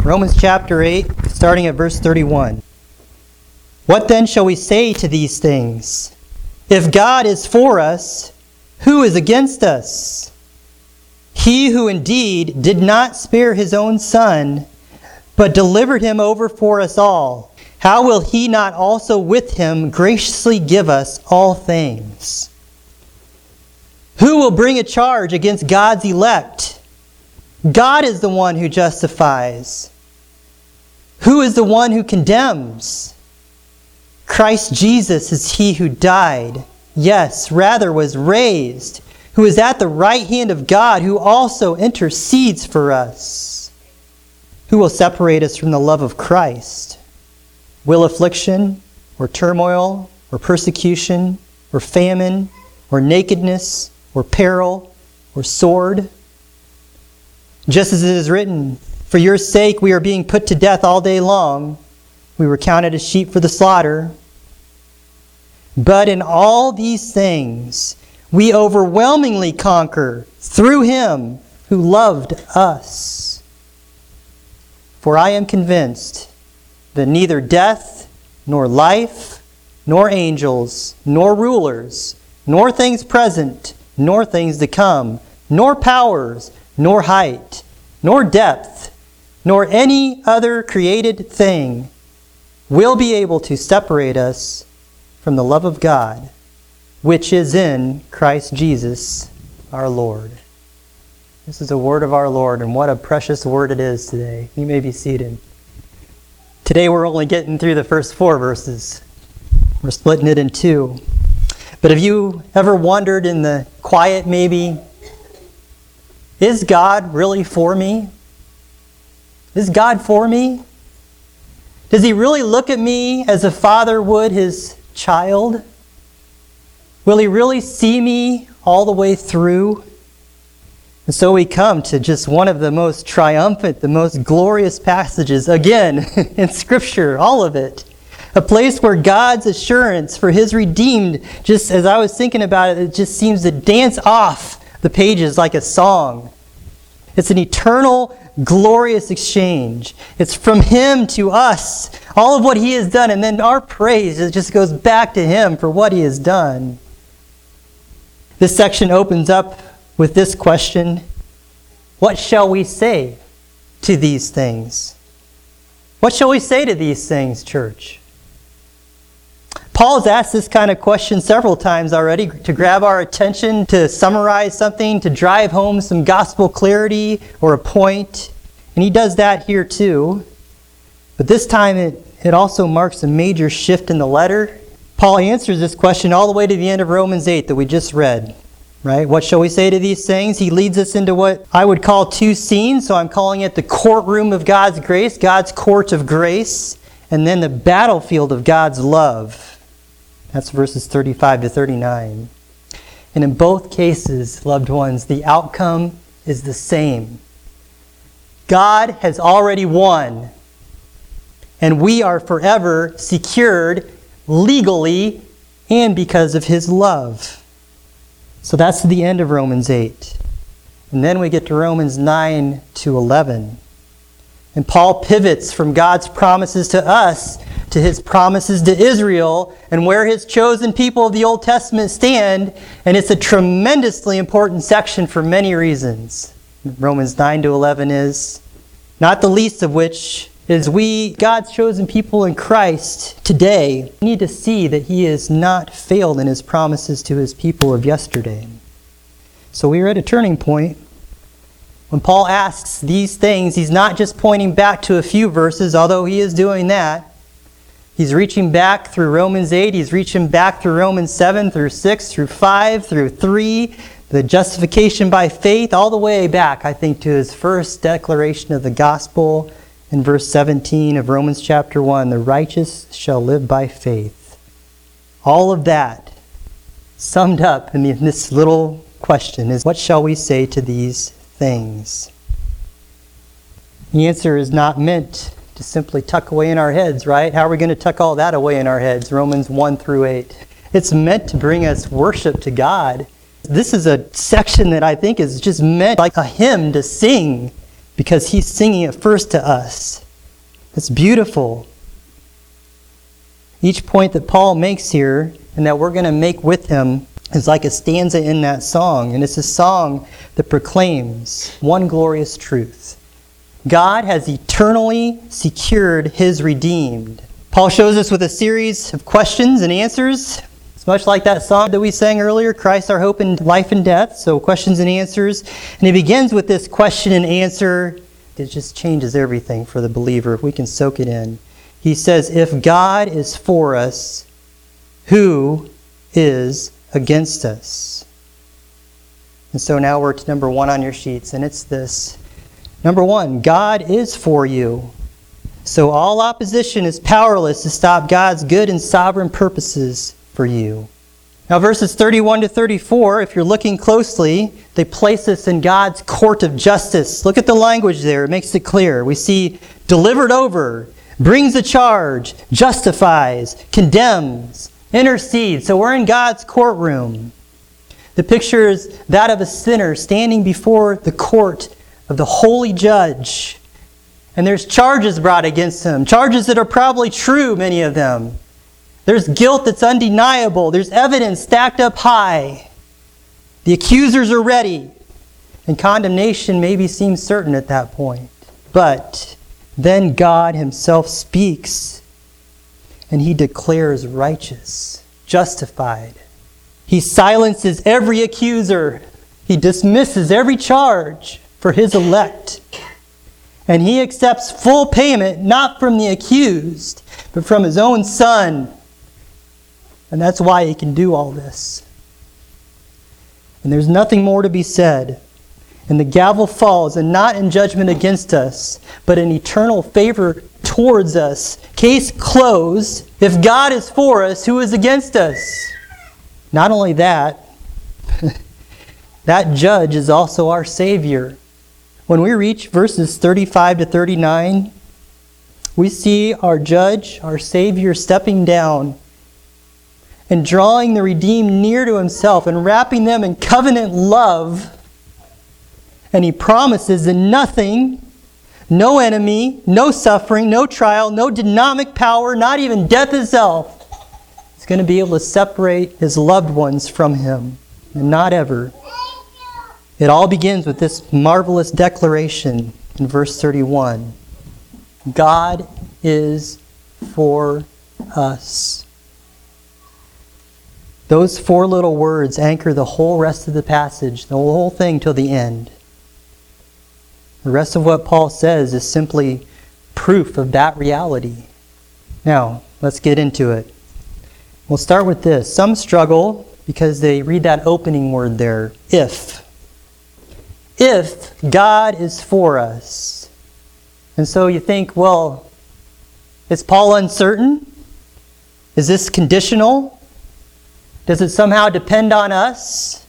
Romans chapter 8, starting at verse 31. What then shall we say to these things? If God is for us, who is against us? He who indeed did not spare his own Son, but delivered him over for us all, how will he not also with him graciously give us all things? Who will bring a charge against God's elect? God is the one who justifies. Who is the one who condemns? Christ Jesus is he who died, yes, rather was raised, who is at the right hand of God, who also intercedes for us. Who will separate us from the love of Christ? Will affliction, or turmoil, or persecution, or famine, or nakedness, or peril, or sword? Just as it is written, for your sake we are being put to death all day long. We were counted as sheep for the slaughter. But in all these things we overwhelmingly conquer through him who loved us. For I am convinced that neither death, nor life, nor angels, nor rulers, nor things present, nor things to come, nor powers, nor height, nor depth, nor any other created thing will be able to separate us from the love of God, which is in Christ Jesus our Lord. This is the word of our Lord, and what a precious word it is today. You may be seated. Today we're only getting through the first 4 verses. We're splitting it in 2. But have you ever wondered in the quiet maybe, is God really for me? Is God for me? Does he really look at me as a father would his child? Will he really see me all the way through? And so we come to just one of the most triumphant, the most glorious passages, again, in Scripture, all of it. A place where God's assurance for his redeemed, just as I was thinking about it, it just seems to dance off the pages like a song. It's an eternal, glorious exchange. It's from him to us, all of what he has done, and then our praise, it just goes back to him for what he has done. This section opens up with this question: what shall we say to these things? What shall we say to these things, church? Paul's asked this kind of question several times already to grab our attention, to summarize something, to drive home some gospel clarity or a point. And he does that here too. But this time it also marks a major shift in the letter. Paul answers this question all the way to the end of Romans 8 that we just read. Right? What shall we say to these things? He leads us into what I would call 2 scenes. So I'm calling it the courtroom of God's grace, God's court of grace, and then the battlefield of God's love. That's verses 35 to 39. And in both cases, loved ones, the outcome is the same. God has already won, and we are forever secured legally and because of his love. So that's the end of Romans 8. And then we get to Romans 9 to 11. And Paul pivots from God's promises to us to his promises to Israel and where his chosen people of the Old Testament stand. And it's a tremendously important section for many reasons. Romans 9 to 11 is, not the least of which is we, God's chosen people in Christ today, need to see that he has not failed in his promises to his people of yesterday. So we are at a turning point. When Paul asks these things, he's not just pointing back to a few verses, although he is doing that. He's reaching back through Romans 8. He's reaching back through Romans 7, through 6, through 5, through 3, the justification by faith, all the way back, I think, to his first declaration of the gospel in verse 17 of Romans chapter 1, the righteous shall live by faith. All of that summed up in this little question is, what shall we say to these things? The answer is not meant to simply tuck away in our heads, right? How are we going to tuck all that away in our heads? Romans 1 through 8. It's meant to bring us worship to God. This is a section that I think is just meant like a hymn to sing because he's singing it first to us. It's beautiful. Each point that Paul makes here and that we're going to make with him is like a stanza in that song. And it's a song that proclaims one glorious truth. God has eternally secured his redeemed. Paul shows us with a series of questions and answers. It's much like that song that we sang earlier, Christ our hope in life and death. So questions and answers. And he begins with this question and answer. It just changes everything for the believer if we can soak it in. He says, if God is for us, who is against us? And so now we're to number 1 on your sheets, and it's this. Number 1, God is for you. So all opposition is powerless to stop God's good and sovereign purposes for you. Now verses 31 to 34, if you're looking closely, they place us in God's court of justice. Look at the language there. It makes it clear. We see delivered over, brings a charge, justifies, condemns, intercedes. So we're in God's courtroom. The picture is that of a sinner standing before the court of the holy judge. And there's charges brought against him. Charges that are probably true, many of them. There's guilt that's undeniable. There's evidence stacked up high. The accusers are ready. And condemnation maybe seems certain at that point. But then God himself speaks. And he declares righteous, justified. He silences every accuser. He dismisses every charge for his elect. And he accepts full payment, not from the accused, but from his own Son. And that's why he can do all this. And there's nothing more to be said. And the gavel falls, and not in judgment against us, but in eternal favor towards us. Case closed. If God is for us, who is against us? Not only that, that judge is also our Savior. When we reach verses 35 to 39, we see our judge, our Savior, stepping down and drawing the redeemed near to himself and wrapping them in covenant love. And he promises that nothing, no enemy, no suffering, no trial, no dynamic power, not even death itself, is going to be able to separate his loved ones from him. And not ever. It all begins with this marvelous declaration in verse 31. God is for us. Those 4 little words anchor the whole rest of the passage, the whole thing till the end. The rest of what Paul says is simply proof of that reality. Now, let's get into it. We'll start with this. Some struggle because they read that opening word there, if. If God is for us. And so you think, well, is Paul uncertain? Is this conditional? Does it somehow depend on us?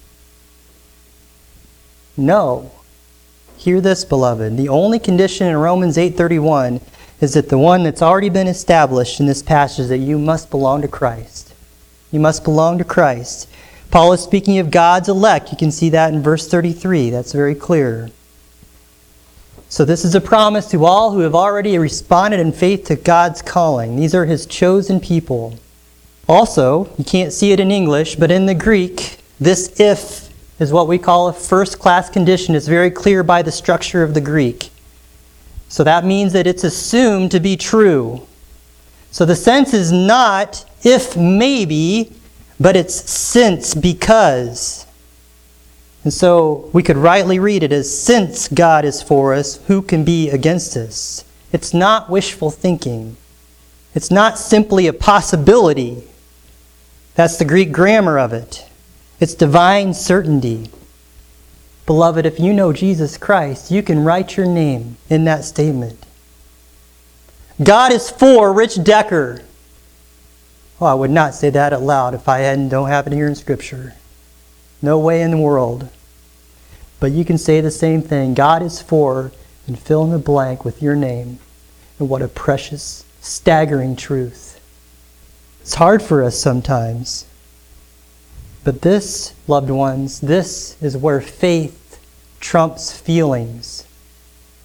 No. Hear this, beloved. The only condition in Romans 8:31 is that the one that's already been established in this passage is that you must belong to Christ. You must belong to Christ. Paul is speaking of God's elect. You can see that in verse 33. That's very clear. So this is a promise to all who have already responded in faith to God's calling. These are his chosen people. Also, you can't see it in English, but in the Greek, this if is what we call a first-class condition. It's very clear by the structure of the Greek. So that means that it's assumed to be true. So the sense is not if maybe, but it's since because. And so we could rightly read it as since God is for us, who can be against us? It's not wishful thinking. It's not simply a possibility. That's the Greek grammar of it. It's divine certainty. Beloved, if you know Jesus Christ, you can write your name in that statement. God is for Rich Decker. Oh, I would not say that out loud if I don't have it here in Scripture. No way in the world. But you can say the same thing. God is for, and fill in the blank with your name. And what a precious, staggering truth. It's hard for us sometimes. But this, loved ones, this is where faith trumps feelings.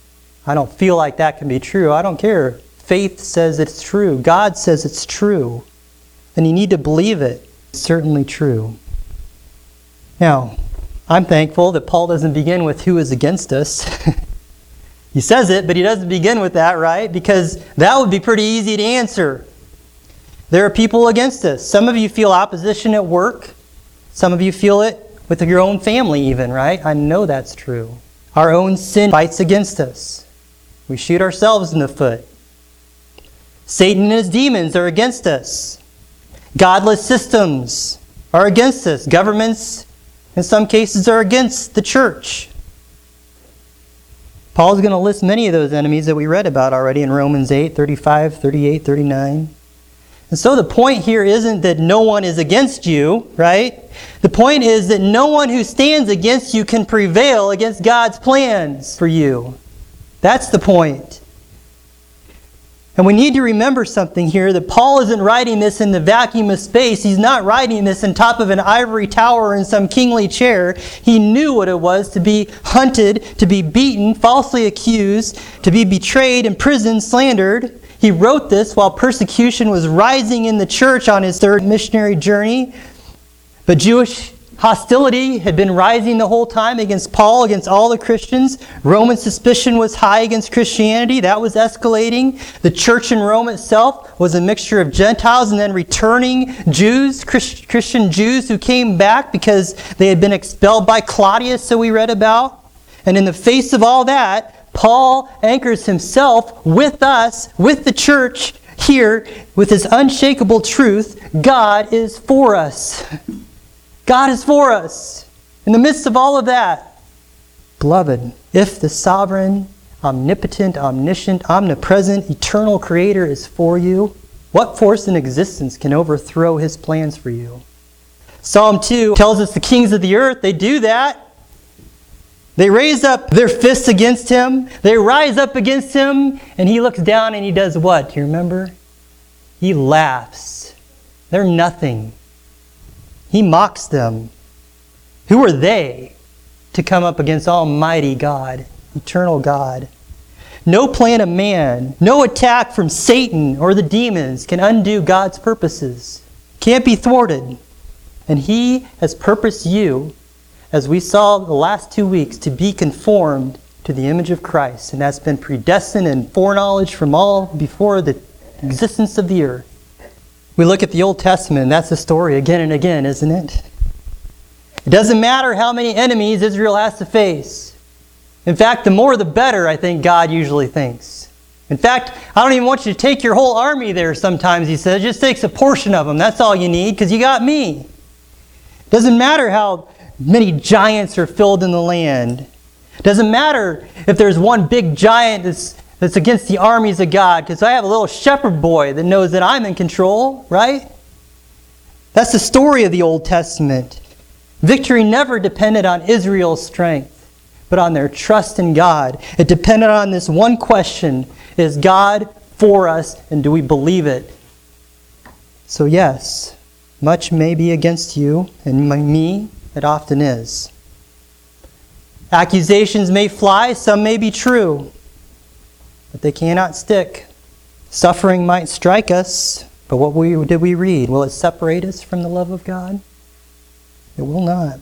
I don't feel like that can be true. I don't care. Faith says it's true. God says it's true. And you need to believe it. It's certainly true. Now, I'm thankful that Paul doesn't begin with who is against us. He says it, but he doesn't begin with that, right? Because that would be pretty easy to answer. There are people against us. Some of you feel opposition at work. Some of you feel it with your own family even, right? I know that's true. Our own sin fights against us. We shoot ourselves in the foot. Satan and his demons are against us. Godless systems are against us. Governments, in some cases, are against the church. Paul's going to list many of those enemies that we read about already in Romans 8, 35, 38, 39. And so the point here isn't that no one is against you, right? The point is that no one who stands against you can prevail against God's plans for you. That's the point. And we need to remember something here, that Paul isn't writing this in the vacuum of space. He's not writing this on top of an ivory tower in some kingly chair. He knew what it was to be hunted, to be beaten, falsely accused, to be betrayed, imprisoned, slandered. He wrote this while persecution was rising in the church on his third missionary journey. But Jewish hostility had been rising the whole time against Paul, against all the Christians. Roman suspicion was high against Christianity. That was escalating. The church in Rome itself was a mixture of Gentiles and then returning Jews, Christian Jews who came back because they had been expelled by Claudius, so we read about. And in the face of all that, Paul anchors himself with us, with the church here, with his unshakable truth. God is for us. God is for us. In the midst of all of that, beloved, if the sovereign, omnipotent, omniscient, omnipresent, eternal Creator is for you, what force in existence can overthrow His plans for you? Psalm 2 tells us the kings of the earth, they do that. They raise up their fists against Him. They rise up against Him, and He looks down and He does what? Do you remember? He laughs. They're nothing. He mocks them. Who are they to come up against Almighty God, eternal God? No plan of man, no attack from Satan or the demons can undo God's purposes. Can't be thwarted. And He has purposed you, as we saw the last 2 weeks, to be conformed to the image of Christ. And that's been predestined and foreknowledge from all before the existence of the earth. We look at the Old Testament, and that's the story again and again, isn't it? It doesn't matter how many enemies Israel has to face. In fact, the more the better, I think God usually thinks. In fact, I don't even want you to take your whole army there sometimes, He says. It just takes a portion of them. That's all you need, because you got me. It doesn't matter how many giants are filled in the land. It doesn't matter if there's one big giant that's against the armies of God, because I have a little shepherd boy that knows that I'm in control, right? That's the story of the Old Testament. Victory never depended on Israel's strength, but on their trust in God. It depended on this one question: is God for us, and do we believe it? So yes, much may be against you and me. It often is. Accusations may fly, some may be true, but they cannot stick. Suffering might strike us, but what did we read? Will it separate us from the love of God? It will not.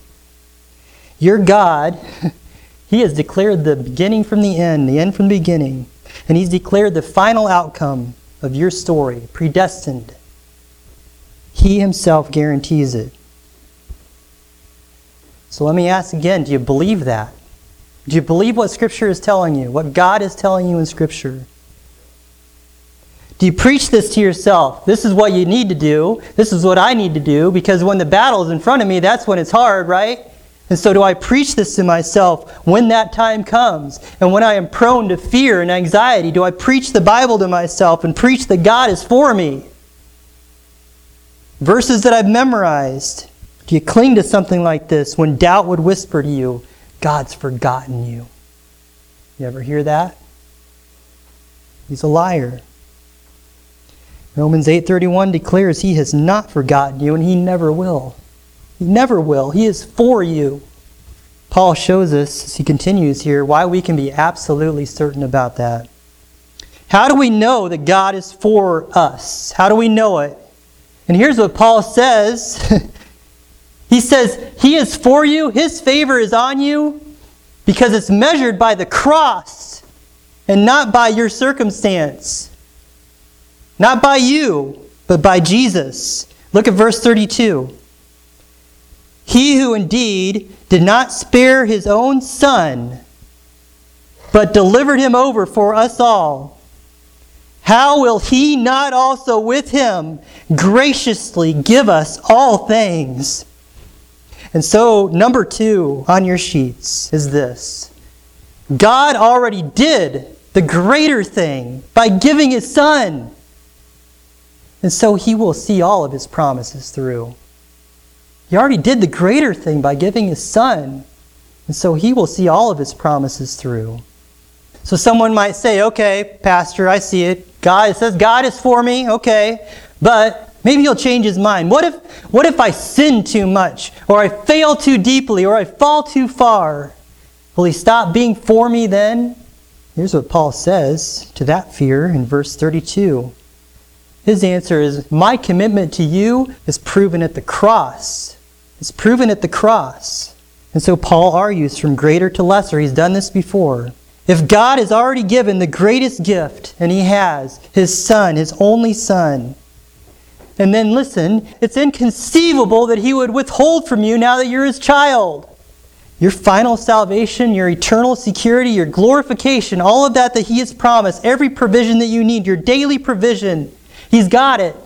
Your God, He has declared the beginning from the end from the beginning, and He's declared the final outcome of your story, predestined. He Himself guarantees it. So let me ask again, do you believe that? Do you believe what Scripture is telling you? What God is telling you in Scripture? Do you preach this to yourself? This is what you need to do. This is what I need to do, because when the battle is in front of me, that's when it's hard, right? And so do I preach this to myself when that time comes? And when I am prone to fear and anxiety, do I preach the Bible to myself and preach that God is for me? Verses that I've memorized. Do you cling to something like this when doubt would whisper to you, God's forgotten you? You ever hear that? He's a liar. Romans 8:31 declares He has not forgotten you, and He never will. He never will. He is for you. Paul shows us, as he continues here, why we can be absolutely certain about that. How do we know that God is for us? How do we know it? And here's what Paul says. He says, He is for you, His favor is on you, because it's measured by the cross and not by your circumstance. Not by you, but by Jesus. Look at verse 32. He who indeed did not spare His own Son, but delivered Him over for us all, how will He not also with Him graciously give us all things? And so, number 2 on your sheets is this. God already did the greater thing by giving His Son. And so He will see all of His promises through. He already did the greater thing by giving His Son. And so He will see all of His promises through. So someone might say, okay, Pastor, I see it. It says God is for me, okay. But maybe He'll change His mind. What if I sin too much? Or I fail too deeply? Or I fall too far? Will He stop being for me then? Here's what Paul says to that fear in verse 32. His answer is, my commitment to you is proven at the cross. It's proven at the cross. And so Paul argues from greater to lesser. He's done this before. If God has already given the greatest gift, and He has, His Son, His only Son, and then listen, it's inconceivable that He would withhold from you now that you're His child. Your final salvation, your eternal security, your glorification, all of that He has promised, every provision that you need, your daily provision, He's got it.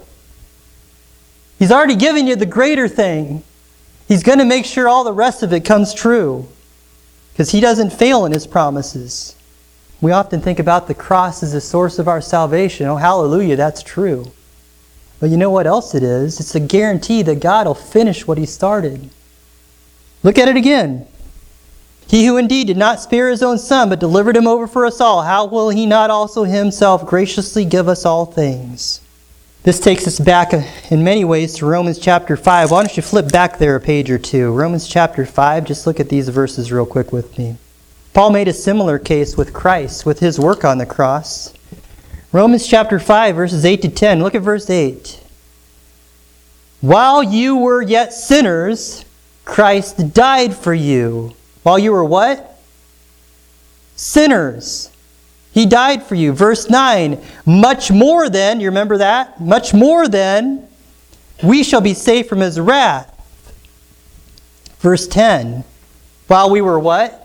He's already given you the greater thing. He's going to make sure all the rest of it comes true. Because He doesn't fail in His promises. We often think about the cross as the source of our salvation. Oh, hallelujah, that's true. But you know what else it is? It's a guarantee that God will finish what He started. Look at it again. He who indeed did not spare His own Son, but delivered Him over for us all, how will He not also Himself graciously give us all things? This takes us back in many ways to Romans chapter 5. Why don't you flip back there a page or two? Romans chapter 5, just look at these verses real quick with me. Paul made a similar case with Christ, with His work on the cross. Romans chapter 5, verses 8 to 10. Look at verse 8. While you were yet sinners, Christ died for you. While you were what? Sinners. He died for you. Verse 9, much more then, you remember that? Much more then, we shall be saved from His wrath. Verse 10, while we were what?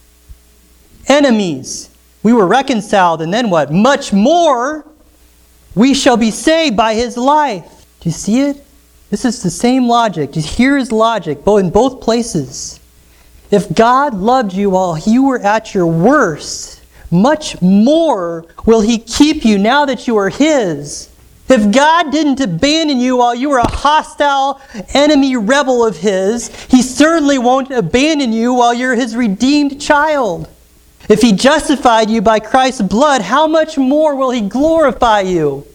Enemies. We were reconciled, and then what? Much more, we shall be saved by His life. Do you see it? This is the same logic. Do you hear His logic in both places? If God loved you while you were at your worst, much more will He keep you now that you are His. If God didn't abandon you while you were a hostile enemy rebel of His, He certainly won't abandon you while you're His redeemed child. If He justified you by Christ's blood, how much more will He glorify you?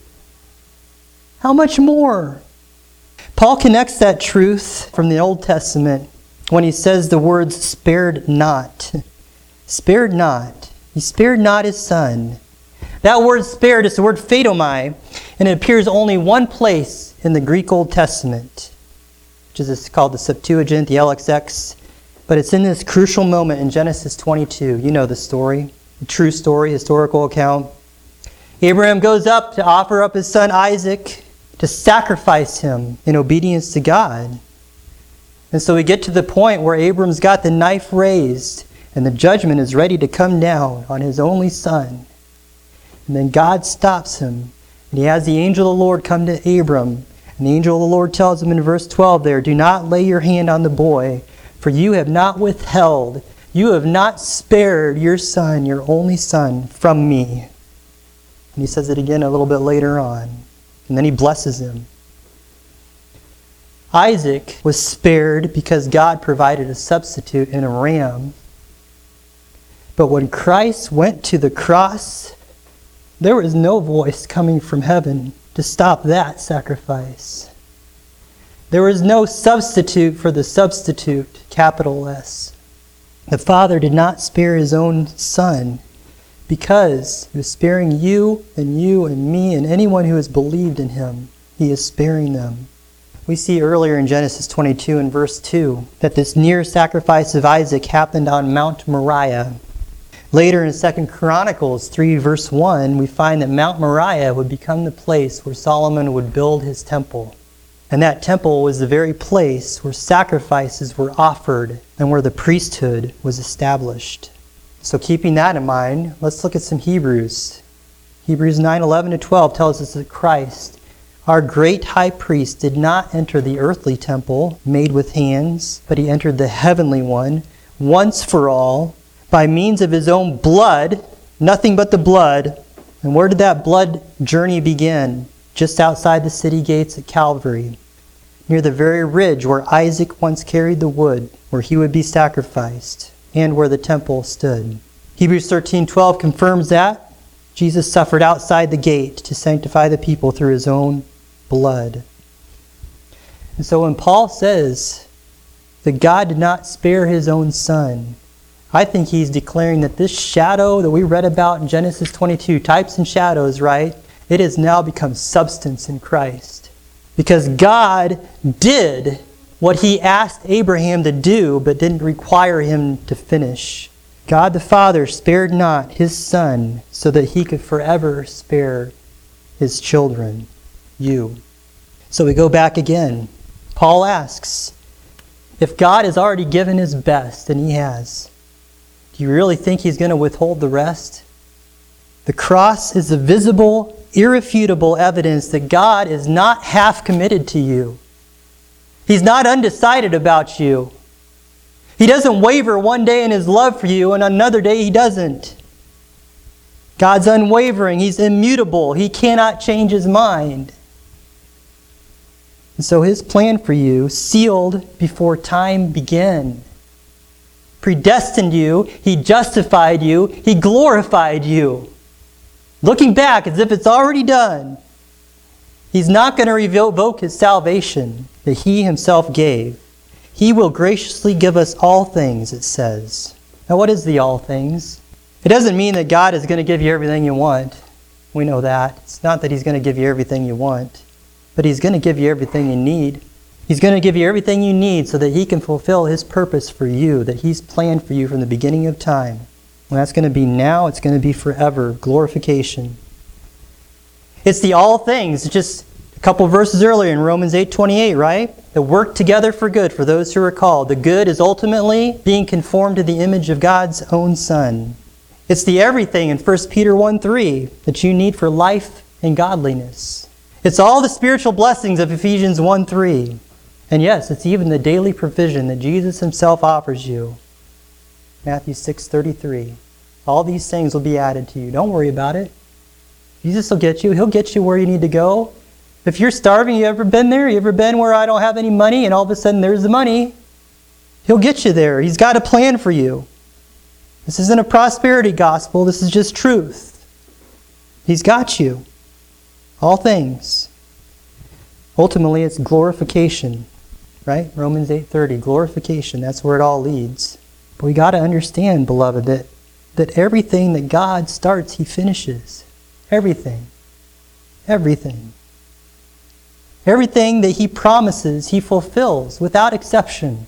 How much more? Paul connects that truth from the Old Testament when he says the words spared not. Spared not. He spared not His Son. That word spared is the word phatomai, and it appears only one place in the Greek Old Testament, which is called the Septuagint, the LXX. But it's in this crucial moment in Genesis 22. You know the story, the true story, historical account. Abraham goes up to offer up his son Isaac to sacrifice him in obedience to God. And so we get to the point where Abram's got the knife raised and the judgment is ready to come down on his only son. And then God stops him, and He has the angel of the Lord come to Abram. And the angel of the Lord tells him in verse 12 there, do not lay your hand on the boy, for you have not withheld, you have not spared your son, your only son, from me. And He says it again a little bit later on. And then He blesses him. Isaac was spared because God provided a substitute in a ram. But when Christ went to the cross, there was no voice coming from heaven to stop that sacrifice. There was no substitute for the substitute, capital S. The Father did not spare his own Son because he was sparing you and me and anyone who has believed in him. He is sparing them. We see earlier in Genesis 22 and verse 2 that this near sacrifice of Isaac happened on Mount Moriah. Later in 2 Chronicles 3 verse 1, we find that Mount Moriah would become the place where Solomon would build his temple. And that temple was the very place where sacrifices were offered and where the priesthood was established. So keeping that in mind, let's look at some Hebrews. Hebrews 9:11-12 tells us that Christ, our great high priest, did not enter the earthly temple made with hands, but he entered the heavenly one once for all by means of his own blood, nothing but the blood. And where did that blood journey begin? Just outside the city gates at Calvary, near the very ridge where Isaac once carried the wood, where he would be sacrificed, and where the temple stood. Hebrews 13:12 confirms that. Jesus suffered outside the gate to sanctify the people through his own blood. And so when Paul says that God did not spare his own Son, I think he's declaring that this shadow that we read about in Genesis 22, types and shadows, right? It has now become substance in Christ. Because God did what he asked Abraham to do, but didn't require him to finish. God the Father spared not his Son so that he could forever spare his children, you. So we go back again. Paul asks, if God has already given his best, and he has, do you really think he's going to withhold the rest? The cross is the visible, irrefutable evidence that God is not half committed to you. He's not undecided about you. He doesn't waver one day in his love for you and another day he doesn't. God's unwavering. He's immutable. He cannot change his mind. And so his plan for you, sealed before time began, predestined you, he justified you, he glorified you. Looking back as if it's already done. He's not going to revoke his salvation that he himself gave. He will graciously give us all things, it says. Now what is the all things? It doesn't mean that God is going to give you everything you want. We know that. It's not that he's going to give you everything you want, but he's going to give you everything you need. He's going to give you everything you need so that he can fulfill his purpose for you, that he's planned for you from the beginning of time. And that's going to be now, it's going to be forever. Glorification. It's the all things. Just a couple verses earlier in Romans 8:28, right? That work together for good for those who are called. The good is ultimately being conformed to the image of God's own Son. It's the everything in 1 Peter 1:3 that you need for life and godliness. It's all the spiritual blessings of Ephesians 1:3. And yes, it's even the daily provision that Jesus himself offers you. Matthew 6:33. All these things will be added to you. Don't worry about it. Jesus will get you. He'll get you where you need to go. If you're starving, you ever been there? You ever been where I don't have any money and all of a sudden there's the money? He'll get you there. He's got a plan for you. This isn't a prosperity gospel. This is just truth. He's got you. All things. Ultimately, it's glorification. Right? Romans 8:30, glorification. That's where it all leads. But we got to understand, beloved, that everything that God starts, he finishes. Everything. Everything. Everything that he promises, he fulfills without exception.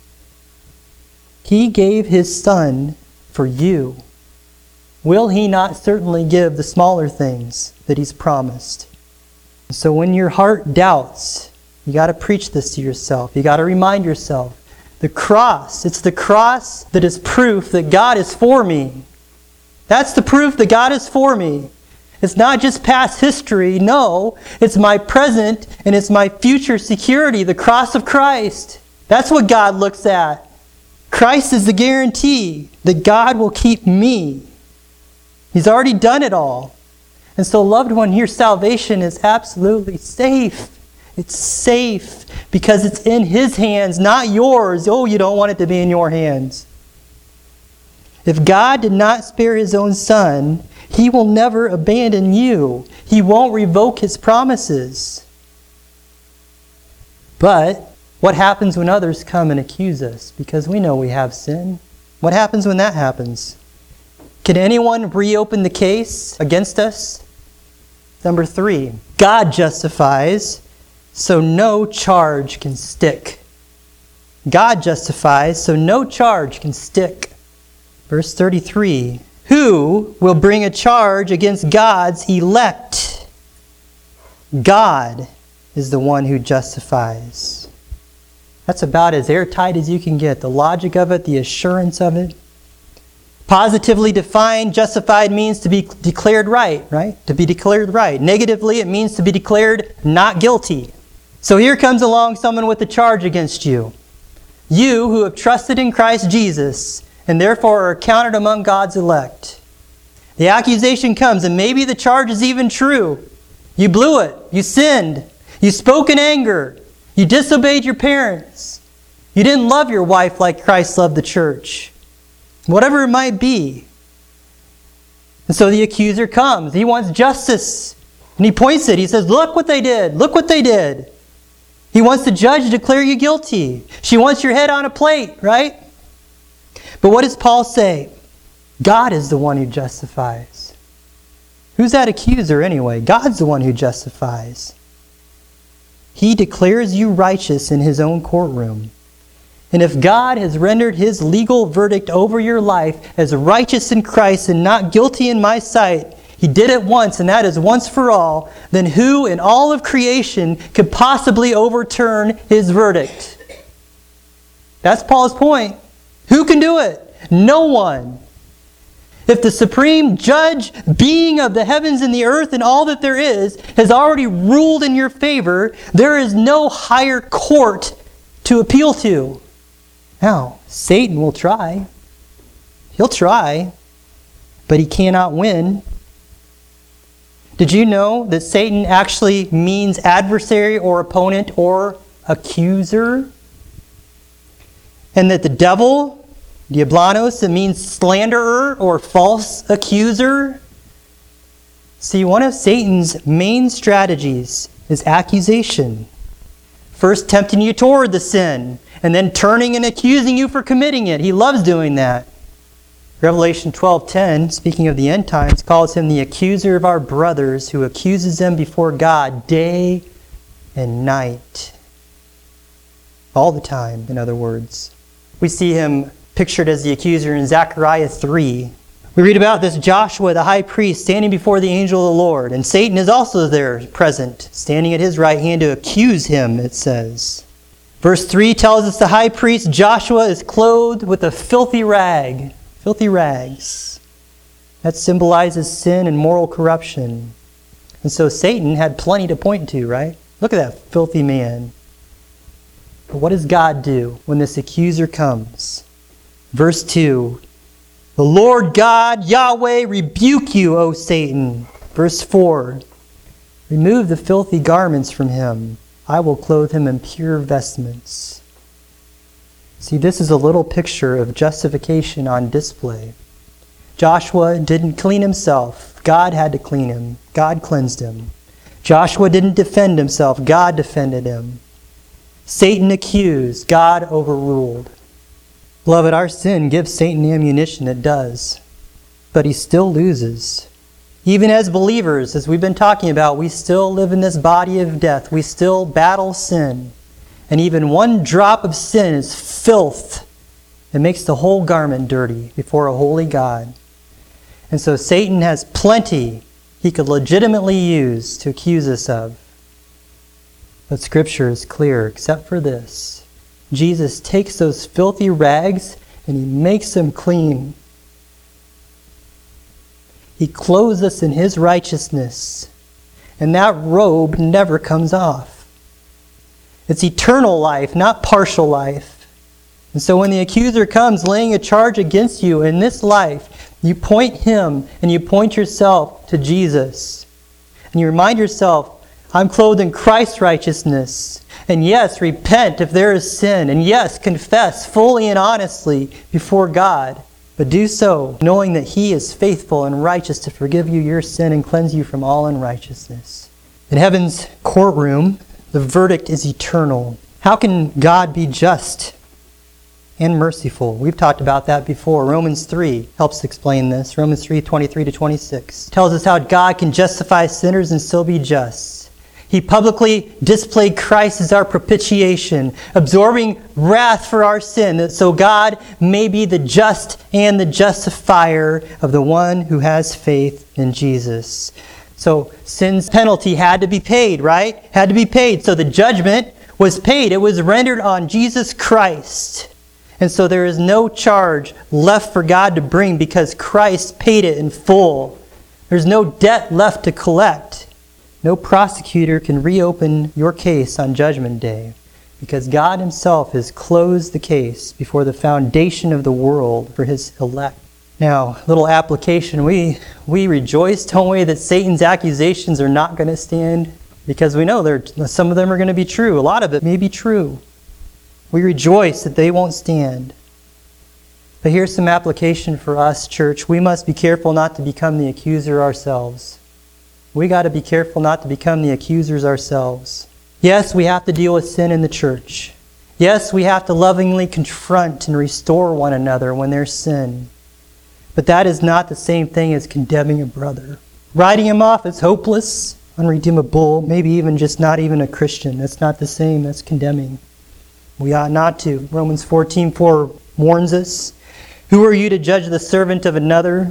He gave his Son for you. Will he not certainly give the smaller things that he's promised? So when your heart doubts, you got to preach this to yourself. You got to remind yourself. The cross, it's the cross that is proof that God is for me. That's the proof that God is for me. It's not just past history. No, it's my present and it's my future security, the cross of Christ. That's what God looks at. Christ is the guarantee that God will keep me. He's already done it all. And so, loved one, your salvation is absolutely safe. It's safe because it's in his hands, not yours. Oh, you don't want it to be in your hands. If God did not spare his own Son, he will never abandon you. He won't revoke his promises. But what happens when others come and accuse us? Because we know we have sin. What happens when that happens? Can anyone reopen the case against us? Number 3, God justifies, so no charge can stick. God justifies, so no charge can stick. Verse 33, who will bring a charge against God's elect? God is the one who justifies. That's about as airtight as you can get. The logic of it, the assurance of it. Positively defined, justified means to be declared right? To be declared right. Negatively, it means to be declared not guilty. So here comes along someone with a charge against you. You who have trusted in Christ Jesus and therefore are counted among God's elect. The accusation comes, and maybe the charge is even true. You blew it. You sinned. You spoke in anger. You disobeyed your parents. You didn't love your wife like Christ loved the church. Whatever it might be. And so the accuser comes. He wants justice. And he points it. He says, look what they did. Look what they did. He wants the judge to declare you guilty. She wants your head on a plate, right? But what does Paul say? God is the one who justifies. Who's that accuser anyway? God's the one who justifies. He declares you righteous in his own courtroom. And if God has rendered his legal verdict over your life as righteous in Christ and not guilty in my sight, he did it once, and that is once for all, then who in all of creation could possibly overturn his verdict? That's Paul's point. Who can do it? No one. If the supreme judge, being of the heavens and the earth and all that there is, has already ruled in your favor, there is no higher court to appeal to. Now, Satan will try. He'll try, but he cannot win. Did you know that Satan actually means adversary or opponent or accuser? And that the devil, diablanos, it means slanderer or false accuser? See, one of Satan's main strategies is accusation. First tempting you toward the sin, and then turning and accusing you for committing it. He loves doing that. Revelation 12:10, speaking of the end times, calls him the accuser of our brothers, who accuses them before God day and night. All the time, in other words. We see him pictured as the accuser in Zechariah 3. We read about this Joshua, the high priest, standing before the angel of the Lord. And Satan is also there present, standing at his right hand to accuse him, it says. Verse 3 tells us the high priest Joshua is clothed with a filthy rag. Filthy rags. That symbolizes sin and moral corruption. And so Satan had plenty to point to, right? Look at that filthy man. But what does God do when this accuser comes? Verse 2, the Lord God, Yahweh, rebuke you, O Satan. Verse 4, remove the filthy garments from him. I will clothe him in pure vestments. See, this is a little picture of justification on display. Joshua didn't clean himself. God had to clean him. God cleansed him. Joshua didn't defend himself. God defended him. Satan accused. God overruled. Beloved, our sin gives Satan ammunition. It does. But he still loses. Even as believers, as we've been talking about, we still live in this body of death. We still battle sin. And even one drop of sin is filth. It makes the whole garment dirty before a holy God. And so Satan has plenty he could legitimately use to accuse us of. But Scripture is clear, except for this. Jesus takes those filthy rags and he makes them clean. He clothes us in his righteousness. And that robe never comes off. It's eternal life, not partial life. And so when the accuser comes laying a charge against you in this life, you point him and you point yourself to Jesus. And you remind yourself, I'm clothed in Christ's righteousness. And yes, repent if there is sin. And yes, confess fully and honestly before God. But do so knowing that he is faithful and righteous to forgive you your sin and cleanse you from all unrighteousness. In heaven's courtroom, the verdict is eternal. How can God be just? and merciful. We've talked about that before. Romans 3 helps explain this. Romans 3, 23 to 26 tells us how God can justify sinners and still be just. He publicly displayed Christ as our propitiation, absorbing wrath for our sin, so God may be the just and the justifier of the one who has faith in Jesus. So sin's penalty had to be paid, right? Had to be paid. So the judgment was paid. It was rendered on Jesus Christ. And so there is no charge left for God to bring because Christ paid it in full. There's no debt left to collect. No prosecutor can reopen your case on Judgment Day because God himself has closed the case before the foundation of the world for his elect. Now, little application. We rejoice, don't we, that Satan's accusations are not going to stand because we know some of them are going to be true. A lot of it may be true. We rejoice that they won't stand. But here's some application for us, church. We must be careful not to become the accuser ourselves. We got to be careful not to become the accusers ourselves. Yes, we have to deal with sin in the church. Yes, we have to lovingly confront and restore one another when there's sin. But that is not the same thing as condemning a brother. Writing him off as hopeless, unredeemable, maybe even just not even a Christian. That's not the same. That's condemning. We ought not to. Romans 14:4 warns us. Who are you to judge the servant of another?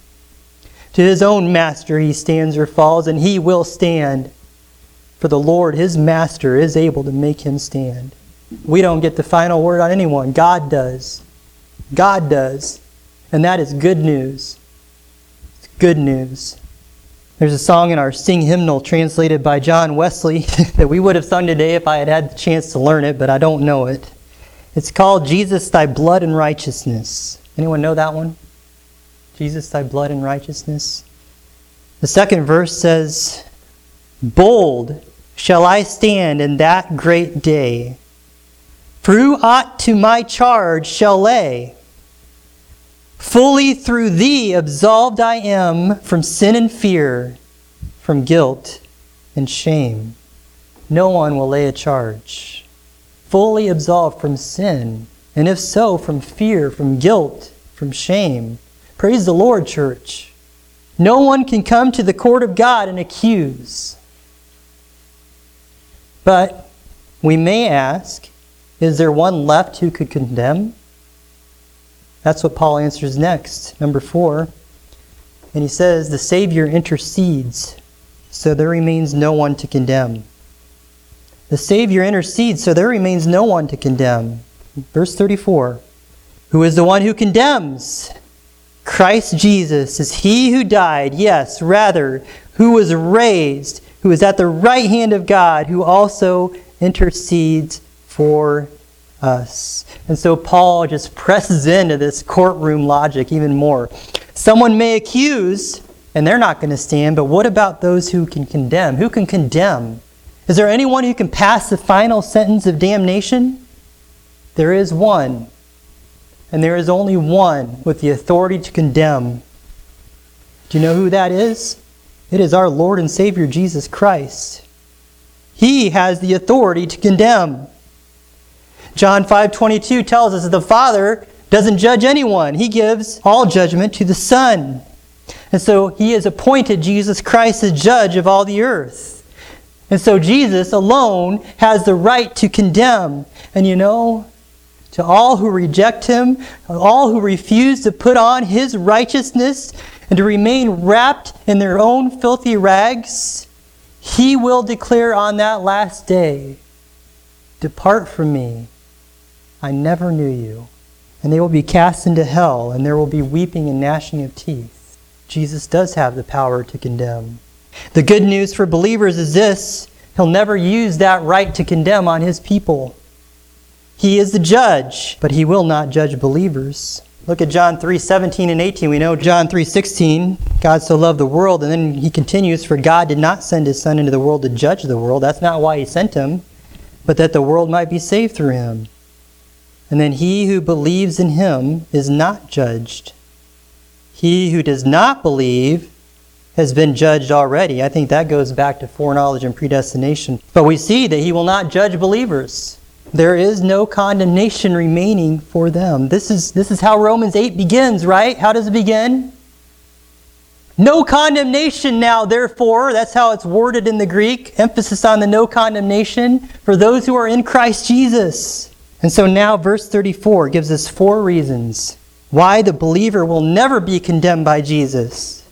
To his own master he stands or falls, and he will stand. For the Lord, his master, is able to make him stand. We don't get the final word on anyone. God does. God does. And that is good news. It's good news. There's a song in our Sing hymnal translated by John Wesley that we would have sung today if I had had the chance to learn it, but I don't know it. It's called Jesus, Thy Blood and Righteousness. Anyone know that one? Jesus, Thy Blood and Righteousness. The second verse says, Bold shall I stand in that great day, for who aught to my charge shall lay? Fully through thee absolved I am from sin and fear, from guilt and shame. No one will lay a charge. Fully absolved from sin, and if so, from fear, from guilt, from shame. Praise the Lord, church. No one can come to the court of God and accuse. But we may ask, is there one left who could condemn? That's what Paul answers next, number 4. And he says, the Savior intercedes, so there remains no one to condemn. The Savior intercedes, so there remains no one to condemn. Verse 34. Who is the one who condemns? Christ Jesus is he who died, yes, rather, who was raised, who is at the right hand of God, who also intercedes for us. And so Paul just presses into this courtroom logic even more. Someone may accuse, and they're not going to stand, but what about those who can condemn? Who can condemn? Is there anyone who can pass the final sentence of damnation? There is one. And there is only one with the authority to condemn. Do you know who that is? It is our Lord and Savior Jesus Christ. He has the authority to condemn. John 5:22 tells us that the Father doesn't judge anyone. He gives all judgment to the Son. And so he has appointed Jesus Christ as judge of all the earth. And so Jesus alone has the right to condemn. And you know, to all who reject him, all who refuse to put on his righteousness and to remain wrapped in their own filthy rags, he will declare on that last day, Depart from me, I never knew you. And they will be cast into hell, and there will be weeping and gnashing of teeth. Jesus does have the power to condemn. The good news for believers is this: he'll never use that right to condemn on his people. He is the judge, but he will not judge believers. Look at John 3:17 and 18. We know John 3:16, God so loved the world, and then he continues, for God did not send his Son into the world to judge the world. That's not why he sent him, but that the world might be saved through him. And then he who believes in him is not judged. He who does not believe has been judged already. I think that goes back to foreknowledge and predestination. But we see that he will not judge believers. there is no condemnation remaining for them. This is how Romans 8 begins, right? How does it begin? No condemnation now, therefore. That's how it's worded in the Greek. Emphasis on the no condemnation for those who are in Christ Jesus. And so now verse 34 gives us 4 reasons why the believer will never be condemned by Jesus.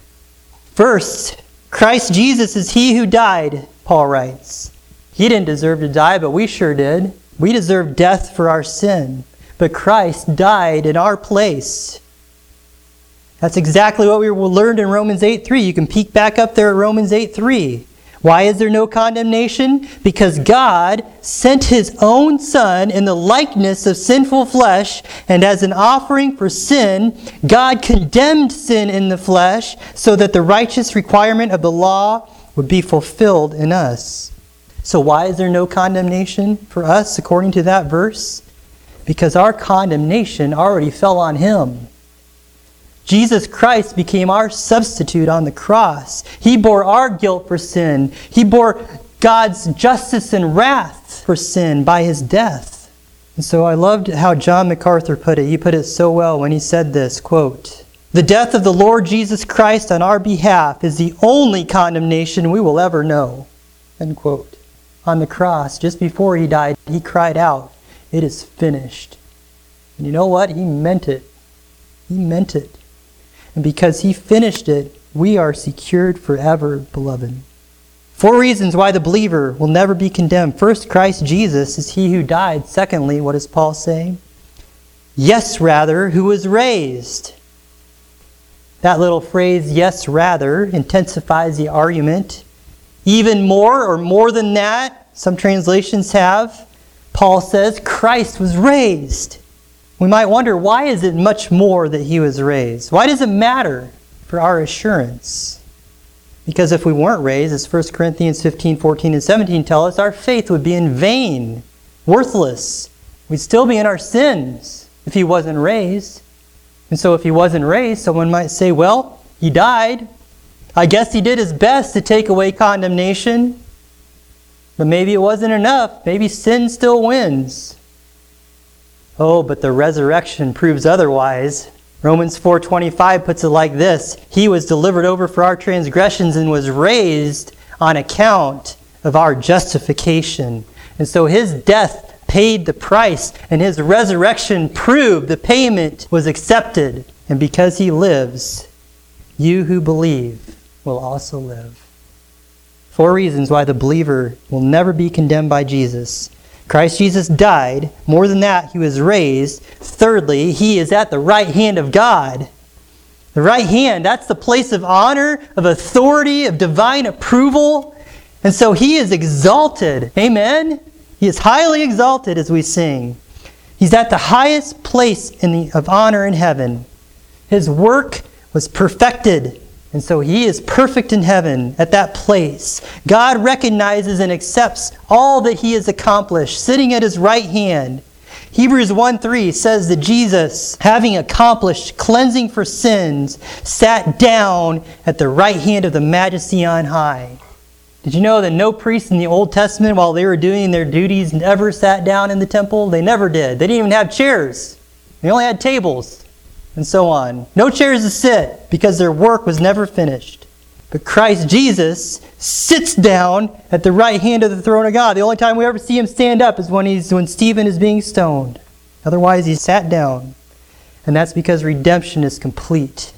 First, Christ Jesus is he who died, Paul writes. He didn't deserve to die, but we sure did. We deserve death for our sin. But Christ died in our place. That's exactly what we learned in Romans 8:3. You can peek back up there at Romans 8:3. Why is there no condemnation? Because God sent his own Son in the likeness of sinful flesh, and as an offering for sin, God condemned sin in the flesh so that the righteous requirement of the law would be fulfilled in us. So why is there no condemnation for us according to that verse? Because our condemnation already fell on him. Jesus Christ became our substitute on the cross. He bore our guilt for sin. He bore God's justice and wrath for sin by his death. And so I loved how John MacArthur put it. He put it so well when he said this, quote, "The death of the Lord Jesus Christ on our behalf is the only condemnation we will ever know." End quote. On the cross, just before he died, he cried out, "It is finished." And you know what? He meant it. He meant it. And because he finished it, we are secured forever, beloved. 4 reasons why the believer will never be condemned. First, Christ Jesus is he who died. Secondly, what does Paul say? Yes, rather, who was raised. That little phrase, yes, rather, intensifies the argument. Even more or more than that, some translations have, Paul says, Christ was raised. We might wonder, why is it much more that he was raised? Why does it matter for our assurance? Because if we weren't raised, as 1 Corinthians 15, 14, and 17 tell us, our faith would be in vain, worthless. We'd still be in our sins if he wasn't raised. And so if he wasn't raised, someone might say, well, he died. I guess he did his best to take away condemnation. But maybe it wasn't enough. Maybe sin still wins. Oh, but the resurrection proves otherwise. Romans 4:25 puts it like this: he was delivered over for our transgressions and was raised on account of our justification. And so his death paid the price, and his resurrection proved the payment was accepted. And because he lives, you who believe will also live. 4 reasons why the believer will never be condemned by Jesus. Christ Jesus died. More than that, he was raised. Thirdly, he is at the right hand of God. The right hand, that's the place of honor, of authority, of divine approval. And so he is exalted. Amen? He is highly exalted as we sing. He's at the highest place of honor in heaven. His work was perfected. And so he is perfect in heaven at that place. God recognizes and accepts all that he has accomplished, sitting at his right hand. Hebrews 1:3 says that Jesus, having accomplished cleansing for sins, sat down at the right hand of the Majesty on high. Did you know that no priest in the Old Testament, while they were doing their duties, never sat down in the temple? They never did. They didn't even have chairs. They only had tables. And so on. No chairs to sit because their work was never finished. But Christ Jesus sits down at the right hand of the throne of God. The only time we ever see him stand up is when Stephen is being stoned. Otherwise, he sat down. And that's because redemption is complete.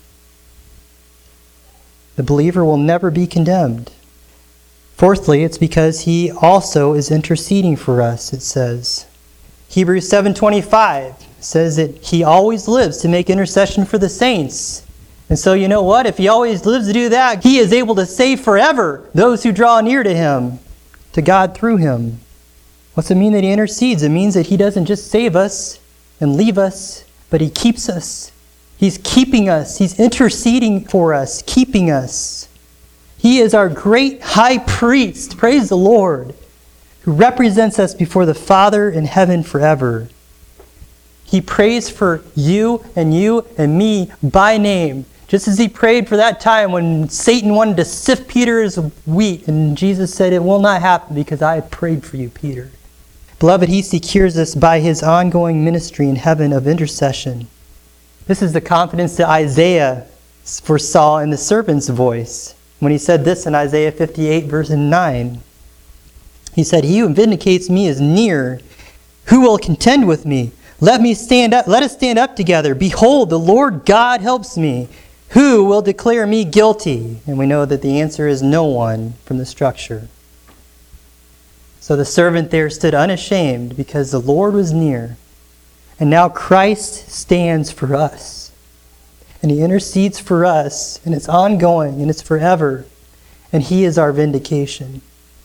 The believer will never be condemned. Fourthly, it's because he also is interceding for us, it says. Hebrews 7:25 says that he always lives to make intercession for the saints. And so you know what? If he always lives to do that, he is able to save forever those who draw near to him, to God through him. What's it mean that he intercedes? It means that he doesn't just save us and leave us, but he keeps us. He's keeping us. He's interceding for us, keeping us. He is our great high priest, praise the Lord, who represents us before the Father in heaven forever. He prays for you and me by name. Just as he prayed for that time when Satan wanted to sift Peter as wheat. And Jesus said, it will not happen because I prayed for you, Peter. Beloved, he secures us by his ongoing ministry in heaven of intercession. This is the confidence that Isaiah foresaw in the serpent's voice when he said this in Isaiah 58, verse 9. He said, "He who vindicates me is near. Who will contend with me? Let us stand up together. Behold, the Lord God helps me. Who will declare me guilty?" And we know that the answer is no one from the structure. So the servant there stood unashamed because the Lord was near. And now Christ stands for us. And he intercedes for us. And it's ongoing and it's forever. And he is our vindication.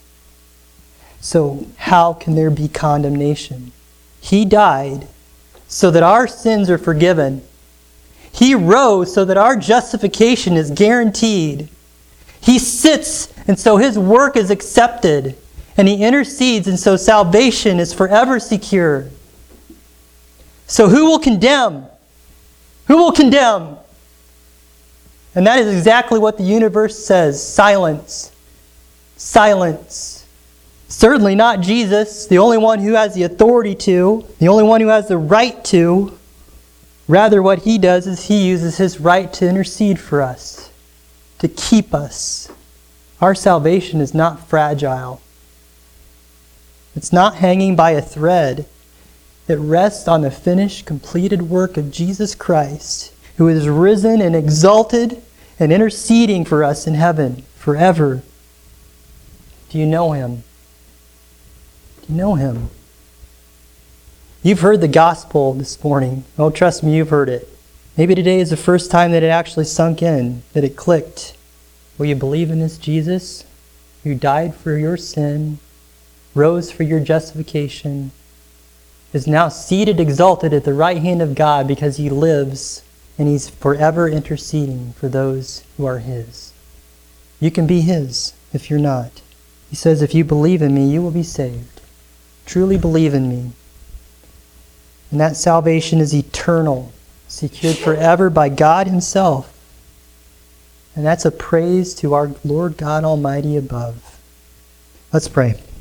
So how can there be condemnation? He died so that our sins are forgiven. He rose so that our justification is guaranteed. He sits and so his work is accepted. And he intercedes and so salvation is forever secure. So who will condemn? Who will condemn? And that is exactly what the universe says. Silence. Silence. Certainly not Jesus, the only one who has the authority to, the only one who has the right to. Rather, what he does is he uses his right to intercede for us, to keep us. Our salvation is not fragile. It's not hanging by a thread. It rests on the finished, completed work of Jesus Christ, who is risen and exalted and interceding for us in heaven forever. Do you know him? Do you know him? You've heard the gospel this morning. Oh, trust me, you've heard it. Maybe today is the first time that it actually sunk in, that it clicked. Will you believe in this Jesus who died for your sin, rose for your justification, is now seated, exalted at the right hand of God because he lives and he's forever interceding for those who are his. You can be his if you're not. He says, if you believe in me, you will be saved. Truly believe in me. And that salvation is eternal, secured forever by God himself. And that's a praise to our Lord God Almighty above. Let's pray.